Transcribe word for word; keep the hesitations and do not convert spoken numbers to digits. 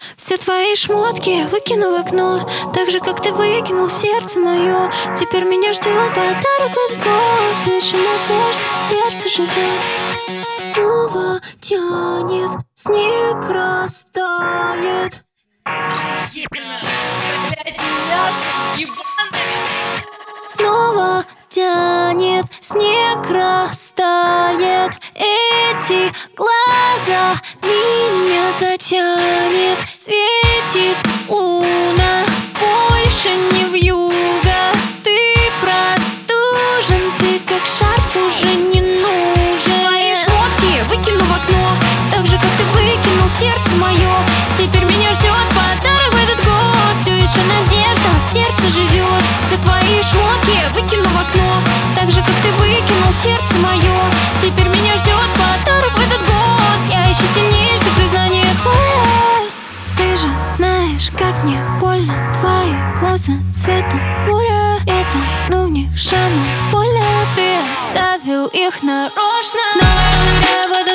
Все твои шмотки выкину в окно, так же, как ты выкинул сердце мое. Теперь меня ждет подарок в этот год. Все еще надежда в сердце живет. Снова тянет, снег растает. Блять, мясо ебаное. Снова тянет, снег растает. Эти глаза меня затянет. Светит луна, больше не вьюга. Ты простужен, ты как шарф уже не нужен. Твои шмотки выкину в окно, так же, как ты выкинул сердце мое. Теперь меня ждет подарок в этот год. Все еще надежда в сердце живет. Все твои шмотки выкину в окно, так же, как ты выкинул сердце мое. Теперь меня ждет подарок в этот год. Я еще сильнее жду признания твое. Ты же знаешь, как мне больно. Твои глаза цвета моря. Это, ну в них шрамы больно. Ты оставил их нарочно. Снова я ныряю в